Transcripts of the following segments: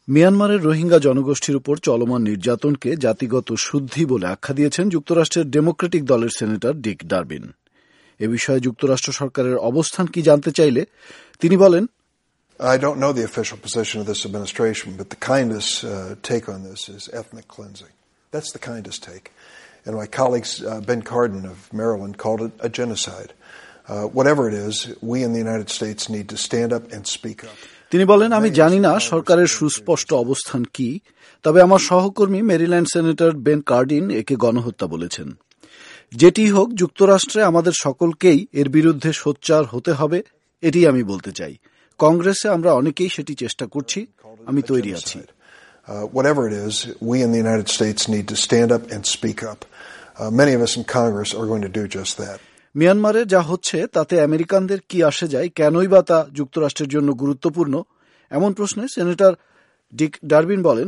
মিয়ানমারের রোহিঙ্গা জনগোষ্ঠীর উপর চলমান নির্যাতনকে জাতিগত শুদ্ধি বলে আখ্যা দিয়েছেন যুক্তরাষ্ট্রের ডেমোক্রেটিক দলের সেনেটর ডিক ডারবিন। এ বিষয়ে যুক্তরাষ্ট্র সরকারের অবস্থান কি জানতে চাইলে তিনি বলেন, I don't know the official position of this administration, but the kindest take on this is ethnic cleansing. That's the kindest take. And my colleague Ben Cardin of Maryland called it a genocide. Whatever it is, we in the United States need to stand up and speak up. তিনি বলেন, আমি জানি না সরকারের সুস্পষ্ট অবস্থান কি, তবে আমার সহকর্মী মেরিল্যান্ড সেনেটর বেন কার্ডিন একে গণহত্যা বলেছেন। যেটি হোক, যুক্তরাষ্ট্রে আমাদের সকলকেই এর বিরুদ্ধে সোচ্চার হতে হবে, এটি আমি বলতে চাই। কংগ্রেসে আমরা অনেকেই সেটি চেষ্টা করছি, আমি তৈরি আছি। Whatever it is, we in the United States need to stand up and speak up. Many of us in Congress are going to do just that. মিয়ানমারে যা হচ্ছে তাতে আমেরিকানদের কি আসে যায়, কেনই বা তা যুক্তরাষ্ট্রের জন্য গুরুত্বপূর্ণ, এমন প্রশ্নে সেনেটর ডিক ডারবিন বলেন,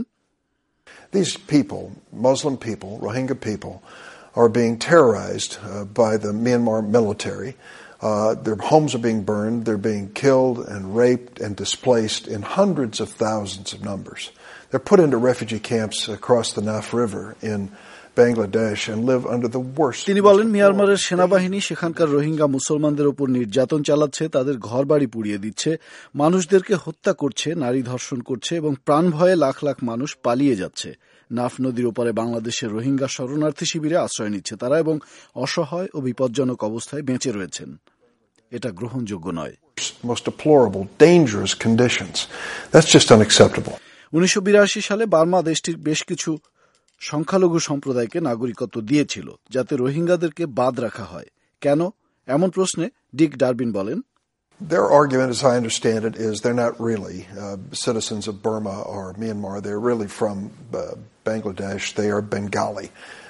These people, Muslim people, Rohingya people, are being terrorized by the Myanmar military. Their homes are being burned, they're being killed and raped and displaced in hundreds of thousands of numbers. They're put into refugee camps across the Naf River in Bangladesh and live under the worst. তিনি বলেন, মিয়ানমারের সেনাবাহিনী সেখানকার রোহিঙ্গা মুসলমানদের উপর নির্যাতন চালাচ্ছে, তাদের ঘরবাড়ি পুড়িয়ে দিচ্ছে, মানুষদেরকে হত্যা করছে, নারী ধর্ষণ করছে এবং প্রাণ ভয়ে লাখ লাখ মানুষ পালিয়ে যাচ্ছে। নাফ নদীর ওপারে বাংলাদেশের রোহিঙ্গা শরণার্থী শিবিরে আশ্রয় নিচ্ছে তারা এবং অসহায় ও বিপজ্জনক অবস্থায় বেঁচে রয়েছেন। এটা গ্রহণযোগ্য নয়। Most deplorable, dangerous conditions. That's just unacceptable. 1982 সালে বার্মা দেশটির বেশ কিছু সংখ্যালঘু সম্প্রদায়কে নাগরিকত্ব দিয়েছিল যাতে রোহিঙ্গাদেরকে বাদ রাখা হয়। কেন? এমন প্রশ্নে ডিক ডারবিন বলেন, Their argument, as I understand it, is they're not really citizens of Burma or Myanmar. They're really from Bangladesh. They are Bengali.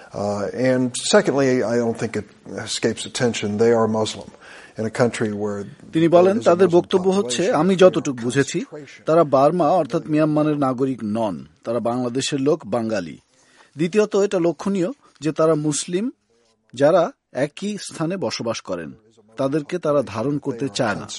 And secondly, I don't think it escapes attention, they are Muslim. In a country where তিনি বলেন, তাদের বক্তব্য হচ্ছে, আমি যতটুকু বুঝেছি, তারা Burma অর্থাৎ মিয়ানমারের নাগরিক নন, তারা বাংলাদেশের লোক, বাঙালি। দ্বিতীয়ত, এটা লক্ষণীয় যে তারা মুসলিম যারা একই স্থানে বসবাস করেন, তাদেরকে তারা ধারণ করতে চায় না।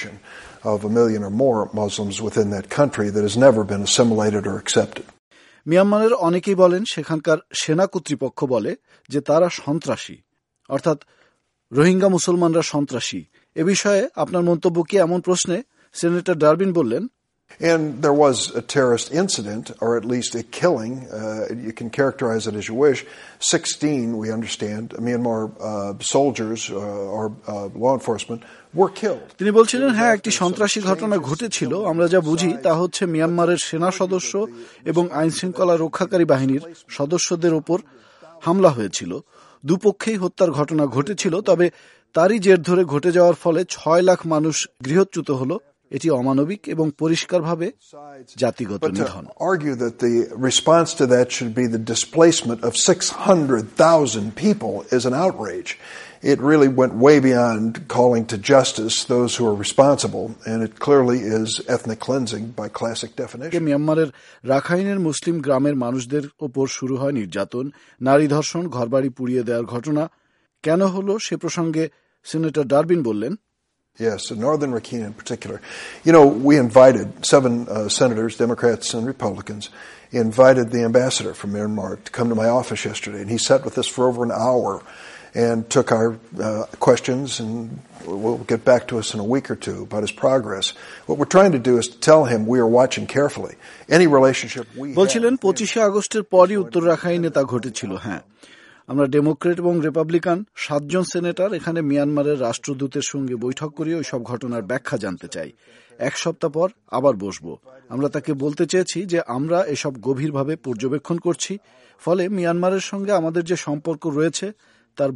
of 1 million or more Muslims within that country that has never been assimilated or accepted. মিয়ানমারের অনেকেই বলেন, সেখানকার সেনা কর্তৃপক্ষ বলে যে তারা সন্ত্রাসী, অর্থাৎ রোহিঙ্গা মুসলমানরা সন্ত্রাসী। এ বিষয়ে আপনার মন্তব্য কি, এমন প্রশ্নে সেনেটর ডারবিন বললেন, And there was a terrorist incident, or at least a killing. You can characterize it as you wish. 16, we understand, Myanmar soldiers or law enforcement were killed. তিনি বলছিলেন, হ্যাঁ, একটি সন্ত্রাসী ঘটনা ঘটেছিল। আমরা যা বুঝি তা হচ্ছে মিয়ানমারের সেনা সদস্য এবং আইন শৃঙ্খলা রক্ষাকারী বাহিনীর সদস্যদের উপর হামলা হয়েছিল। দুপক্ষেই হত্যার ঘটনা ঘটেছিল, তবে তারই জের ধরে ঘটে যাওয়ার ফলে 6 লাখ মানুষ গৃহচ্যুত হল। এটি অমানবিক এবং পরিষ্কারভাবে জাতিগত নিধন। Argue that the response to that should be the displacement of 600,000 people is an outrage. It really went way beyond calling to justice those who are responsible, and it clearly is ethnic cleansing by classic definition. মিয়ানমারের রাখাইনের মুসলিম গ্রামের মানুষদের ওপর শুরু হয় নির্যাতন, নারী ধর্ষণ, ঘরবাড়ি পুড়িয়ে দেওয়ার ঘটনা। কেন হলো সে প্রসঙ্গে সেনেটর ডারবিন বললেন, Yes, in northern Rakhine in particular. You know, we invited 7 senators, Democrats and Republicans, invited the ambassador from Myanmar to come to my office yesterday, and he sat with us for over an hour and took our questions and will get back to us in a week or two about his progress. What we're trying to do is to tell him we are watching carefully. Any relationship we have... বলছিলেন, 25 আগস্টের পরই উত্তর রাখাইনে তা ঘটেছিল। হ্যাঁ, আমরা Democrat এবং রিপাবলিকান 7 জন সেনেটর এখানে মিয়ানমারের রাষ্ট্রদূতের সঙ্গে বৈঠক করে ওই সব ঘটনার ব্যাখ্যা জানতে চাই। 1 সপ্তাহ পর আবার বসবো। আমরা তাকে বলতে চেয়েছি যে আমরা এসব গভীরভাবে পর্যবেক্ষণ করছি, ফলে মিয়ানমারের সঙ্গে আমাদের যে সম্পর্ক রয়েছে তার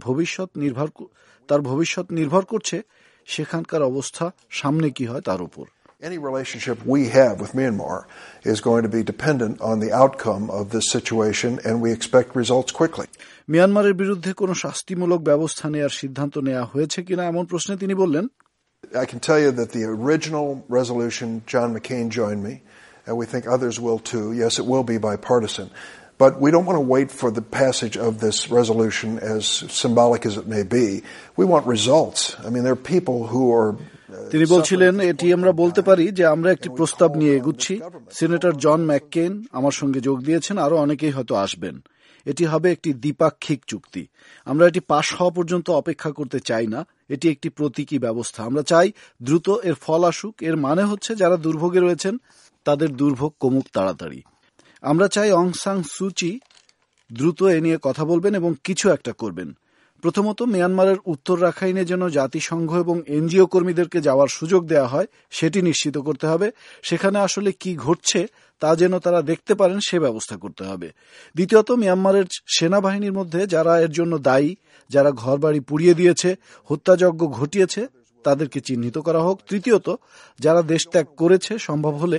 ভবিষ্যৎ নির্ভর করছে সেখানকার অবস্থা সামনে কি হয় তার উপর। Any relationship we have with Myanmar is going to be dependent on the outcome of this situation, and we expect results quickly. মিয়ানমারের বিরুদ্ধে কোনো শাস্তিমূলক ব্যবস্থা নেওয়ার সিদ্ধান্ত নেওয়া হয়েছে কিনা, এমন প্রশ্নে তিনি বললেন, I can tell you that the original resolution, John McCain joined me, and we think others will too. Yes, it will be bipartisan. But we don't want to wait for the passage of this resolution, as symbolic as it may be. We want results. I mean, there are people who are তিনি বলছিলেন, এটি আমরা বলতে পারি যে আমরা একটি প্রস্তাব নিয়ে এগুচ্ছি। সিনেটর জন ম্যাককেইন আমার সঙ্গে যোগ দিয়েছেন, আরো অনেকেই হয়তো আসবেন। এটি হবে একটি দ্বিপাক্ষিক চুক্তি। আমরা এটি পাশ হওয়া পর্যন্ত অপেক্ষা করতে চাই না। এটি একটি প্রতীকী ব্যবস্থা। আমরা চাই দ্রুত এর ফল আসুক। এর মানে হচ্ছে যারা দুর্ভোগে রয়েছেন তাদের দুর্ভোগ কমুক তাড়াতাড়ি। আমরা চাই অং সান সুচি দ্রুত এ নিয়ে কথা বলবেন এবং কিছু একটা করবেন। প্রথমত, মিয়ানমারের উত্তর রাখাইনে যেন জাতিসংঘ এবং এনজিও কর্মীদেরকে যাওয়ার সুযোগ দেওয়া হয় সেটি নিশ্চিত করতে হবে। সেখানে আসলে কি ঘটছে তা যেন তারা দেখতে পারেন সে ব্যবস্থা করতে হবে। দ্বিতীয়ত, মিয়ানমারের সেনাবাহিনীর মধ্যে যারা এর জন্য দায়ী, যারা ঘরবাড়ি পুড়িয়ে দিয়েছে, হত্যাযজ্ঞ ঘটিয়েছে, তাদেরকে চিহ্নিত করা হোক। তৃতীয়ত, যারা দেশ ত্যাগ করেছে সম্ভব হলে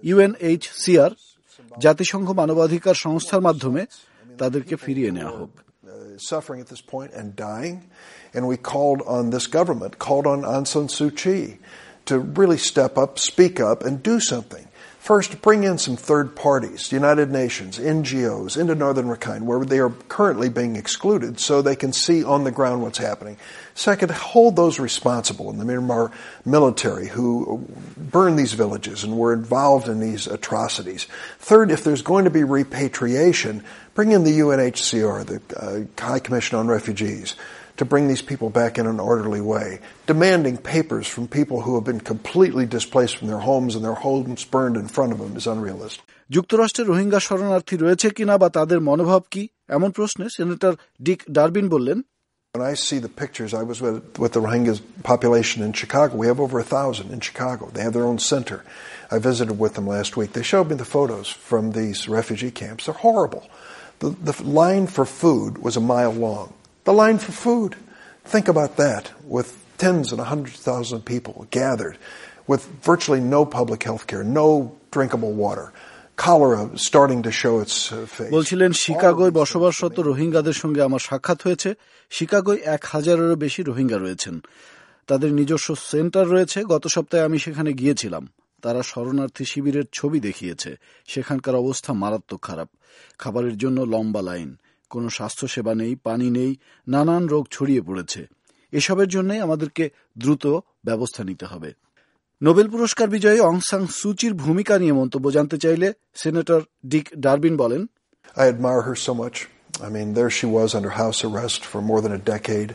UNHCR জাতিসংঘ মানবাধিকার সংস্থার মাধ্যমে তাদেরকে ফিরিয়ে নেওয়া হোক। Suffering at this point and dying, and we called on this government, called on Aung San Suu Kyi to really step up, speak up, and do something. First, bring in some third parties, United Nations, NGOs, into Northern Rakhine, where they are currently being excluded, so they can see on the ground what's happening. Second, hold those responsible in the Myanmar military who burned these villages and were involved in these atrocities. Third, if there's going to be repatriation, bring in the UNHCR, the High Commission on Refugees, to bring these people back in an orderly way. Demanding papers from people who have been completely displaced from their homes and their homes burned in front of them is unrealistic. যুক্তরাষ্ট্রে রোহিঙ্গা শরণার্থী রয়েছে কিনা বা তাদের মনোভাব কি, এমন প্রশ্নে সেনেটর ডিক ডারবিন বললেন, When I see the pictures, I was with the Rohingya population in Chicago. We have over 1,000 in Chicago. They have their own center. I visited with them last week. They showed me the photos from these refugee camps. They're horrible. The line for food was a mile long. The line for food. Think about that, with tens and hundreds of thousands of people gathered, with virtually no public health care, no drinkable water. Cholera starting to show its face. বলছিলেন, শিকাগোয় বসবাসরত রোহিঙ্গাদের সঙ্গে আমার সাক্ষাৎ হয়েছে। শিকাগোয় 1,000-এরও বেশি রোহিঙ্গা রয়েছেন। তাদের নিজস্ব সেন্টার রয়েছে। গত সপ্তাহে আমি সেখানে গিয়েছিলাম। তারা শরণার্থী শিবিরের ছবি দেখিয়েছে। সেখানকার অবস্থা মারাত্মক খারাপ। খাবারের জন্য লম্বা লাইন, কোনো স্বাস্থ্যসেবা নেই, পানি নেই, নানান রোগ ছড়িয়ে পড়েছে। এসবের জন্যই আমাদেরকে দ্রুত ব্যবস্থা নিতে হবে। নোবেল পুরস্কার বিজয়ী অং সান সুচির ভূমিকা নিয়ে মন্তব্য জানতে চাইলে সেনেটর ডিক ডারবিন বলেন, I admire her so much. I mean, there she was under house arrest for more than a decade,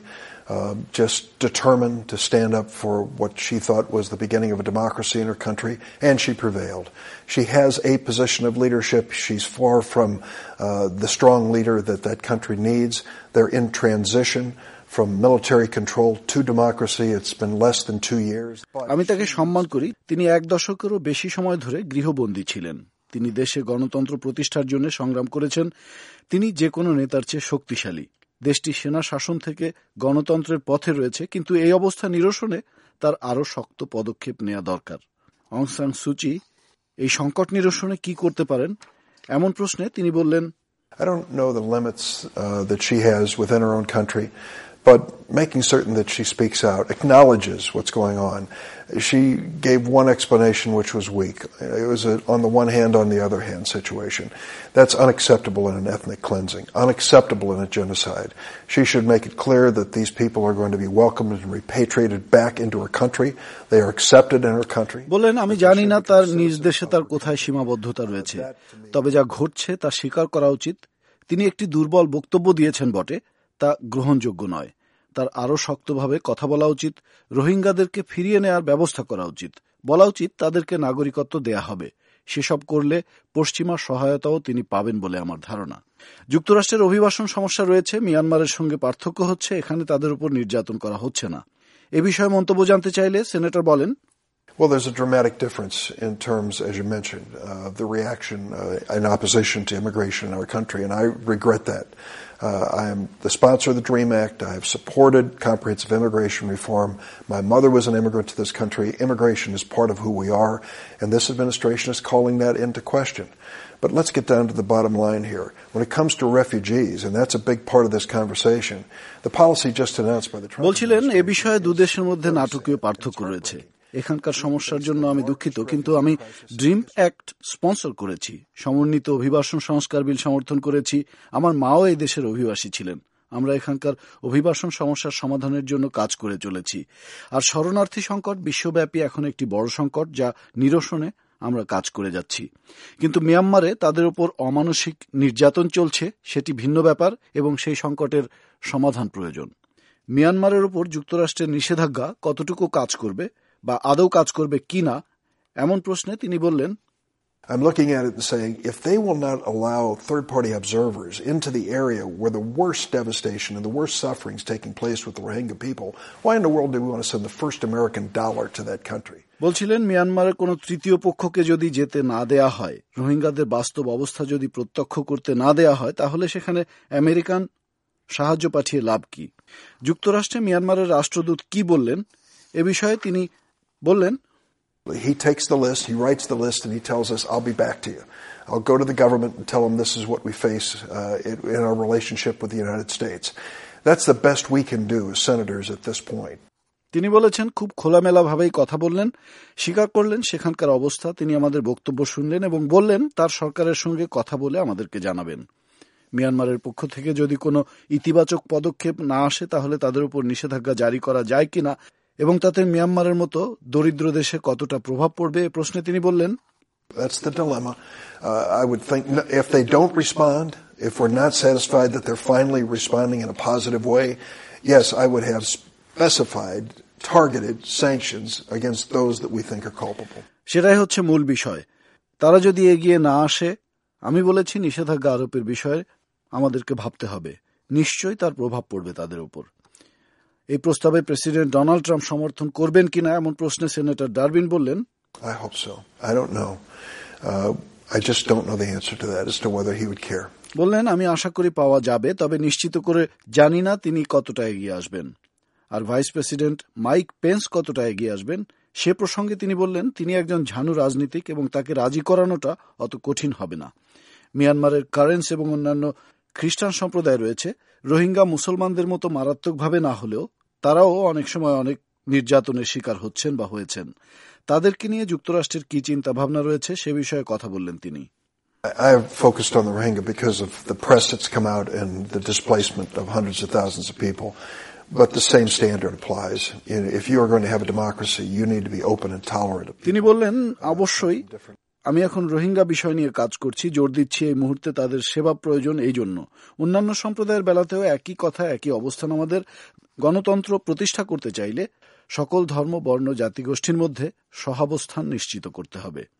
just determined to stand up for what she thought was the beginning of a democracy in her country, and she prevailed. She has a position of leadership. She's far from the strong leader that that country needs. They're in transition from military control to democracy. It's been less than 2 years. আমি তাকে সম্মান করি। তিনি 1 দশকেরও বেশি সময় ধরে গৃহবন্দী ছিলেন। তিনি দেশে গণতন্ত্র প্রতিষ্ঠার জন্য সংগ্রাম করেছেন। তিনি যে কোনো নেতার চেয়ে শক্তিশালী। দেশটি সেনা শাসন থেকে গণতন্ত্রের পথে রয়েছে, কিন্তু এই অবস্থা নিরসনে তার আরও শক্ত পদক্ষেপ নেওয়া দরকার। অং সান সুচি এই সংকট নিরসনে কি করতে পারেন, এমন প্রশ্নে তিনি বললেন, I don't know the limits that she has within her own country, but making certain that she speaks out, acknowledges what's going on. She gave one explanation which was weak. It was a on the one hand, on the other hand situation. That's unacceptable in an ethnic cleansing, unacceptable in a genocide. She should make it clear that these people are going to be welcomed and repatriated back into her country. They are accepted in her country. বলেন, আমি জানি না তার নিজ দেশে তার কোথায় সীমাবদ্ধতা রয়েছে, তবে যা ঘটছে তা স্বীকার করা উচিত। তিনি একটি দুর্বল বক্তব্য দিয়েছেন বটে, তা গ্রহণযোগ্য নয়। তার আরও শক্তভাবে কথা বলা উচিত। রোহিঙ্গাদেরকে ফিরিয়ে নেওয়ার ব্যবস্থা করা উচিত। বলা উচিত তাদেরকে নাগরিকত্ব দেয়া হবে। সেসব করলে পশ্চিমা সহায়তাও তিনি পাবেন বলে আমার ধারণা। যুক্তরাষ্ট্রের অভিবাসন সমস্যা রয়েছে। মিয়ানমারের সঙ্গে পার্থক্য হচ্ছে, এখানে তাদের উপর নির্যাতন করা হচ্ছে না। এ বিষয়ে মন্তব্য জানতে চাইলে সেনেটর বলেন, Well, there's a dramatic difference in terms, as you mentioned, of the reaction in opposition to immigration in our country, and I regret that. I am the sponsor of the DREAM Act. I have supported comprehensive immigration reform. My mother was an immigrant to this country. Immigration is part of who we are, and this administration is calling that into question. But let's get down to the bottom line here. When it comes to refugees, and that's a big part of this conversation, the policy just announced by the Trump বলছিলেন, এ বিষয়ে দু দেশের মধ্যে নাটকীয় পার্থক্য রয়েছে। এখানকার সমস্যার জন্য আমি দুঃখিত, কিন্তু আমি ড্রিম অ্যাক্ট স্পন্সর করেছি, সমন্বিত অভিবাসন সংস্কার বিল সমর্থন করেছি। আমার মাও এই দেশের অভিবাসী ছিলেন। আমরা এখানকার অভিবাসন সমস্যার সমাধানের জন্য কাজ করে চলেছি। আর শরণার্থী সংকট বিশ্বব্যাপী এখন একটি বড় সংকট, যা নিরসনে আমরা কাজ করে যাচ্ছি। কিন্তু মিয়ানমারে তাদের উপর অমানসিক নির্যাতন চলছে, সেটি ভিন্ন ব্যাপার এবং সেই সংকটের সমাধান প্রয়োজন। মিয়ানমারের উপর যুক্তরাষ্ট্রের নিষেধাজ্ঞা কতটুকু কাজ করবে বা আদৌ কাজ করবে কিনা এমন প্রশ্নে তিনি বললেন, I'm looking at it and saying, if they will not allow third-party observers into the area where the worst devastation and the worst suffering is taking place with the Rohingya people, why in the world do we want to send the first American dollar to that country? বলছিলেন, মিয়ানমারের কোন তৃতীয় পক্ষকে যদি যেতে না দেয়া হয়, রোহিঙ্গাদের বাস্তব অবস্থা যদি প্রত্যক্ষ করতে না দেয়া হয়, তাহলে সেখানে আমেরিকান সাহায্য পাঠিয়ে লাভ কি? যুক্তরাষ্ট্রে মিয়ানমারের রাষ্ট্রদূত কি বললেন এ বিষয়ে তিনি বললেন, He takes the list, he writes the list, and he tells us, I'll be back to you. I'll go to the government and tell them this is what we face in our relationship with the United States. That's the best we can do as senators at this point. তিনি বলেছেন, খুব খোলামেলাভাবেই কথা বললেন, স্বীকার করলেন সেখানকার অবস্থা, তিনি আমাদের বক্তব্য শুনলেন এবং বললেন তার সরকারের সঙ্গে কথা বলে আমাদেরকে জানাবেন। মিয়ানমারের পক্ষ থেকে যদি কোনো ইতিবাচক পদক্ষেপ না আসে, তাহলে তাদের উপর নিষেধাজ্ঞা জারি করা যায় কিনা এবং তাতে মিয়ানমারের মতো দরিদ্র দেশে কতটা প্রভাব পড়বে এ প্রশ্নে তিনি বললেন, That's the dilemma. I would think if they don't respond, if we're not satisfied that they're finally responding in a positive way, yes, I would have specified targeted sanctions against those that we think are culpable. সেটাই হচ্ছে মূল বিষয়। তারা যদি এগিয়ে না আসে, আমি বলেছি নিষেধাজ্ঞা আরোপের বিষয়ে আমাদেরকে ভাবতে হবে, নিশ্চয়ই তার প্রভাব পড়বে তাদের উপর। এই প্রস্তাবে প্রেসিডেন্ট ডোনাল্ড ট্রাম্প সমর্থন করবেন কিনা এমন প্রশ্নে সেনেটর ডারবিন বললেন, I hope so. I don't know. I just don't know the answer to that as to whether he would care. বললেন, আমি আশা করি পাওয়া যাবে, তবে নিশ্চিত করে জানি না তিনি কতটা এগিয়ে আসবেন। আর ভাইস প্রেসিডেন্ট মাইক পেন্স কতটা এগিয়ে আসবেন সে প্রসঙ্গে তিনি বললেন, তিনি একজন ঝানু রাজনীতিক এবং তাকে রাজি করানোটা অত কঠিন হবে না। মিয়ানমারের কারেন্স এবং অন্যান্য খ্রিস্টান সম্প্রদায় রয়েছে, রোহিঙ্গা মুসলমানদের মতো মারাত্মকভাবে না হলেও তারাও অনেক সময় অনেক নির্যাতনের শিকার হচ্ছেন বা হয়েছেন। তাদেরকে নিয়ে যুক্তরাষ্ট্রের কি চিন্তা ভাবনা রয়েছে সে বিষয়ে কথা বললেন তিনি। I have focused on the Rohingya because of the press that's come out and the displacement of hundreds of thousands of people. But the same standard applies. If you are going to have a democracy, you need to be open and tolerant. তিনি বললেন, অবশ্যই আমি এখন রোহিঙ্গা বিষয় নিয়ে কাজ করছি, জোর দিচ্ছি এই মুহূর্তে তাদের সেবা প্রয়োজন। এই জন্য অন্যান্য সম্প্রদায়ের বেলাতেও একই কথা, একই অবস্থান। আমাদের গণতন্ত্র প্রতিষ্ঠা করতে চাইলে সকল ধর্ম, বর্ণ, জাতিগোষ্ঠীর মধ্যে সহাবস্থান নিশ্চিত করতে হবে।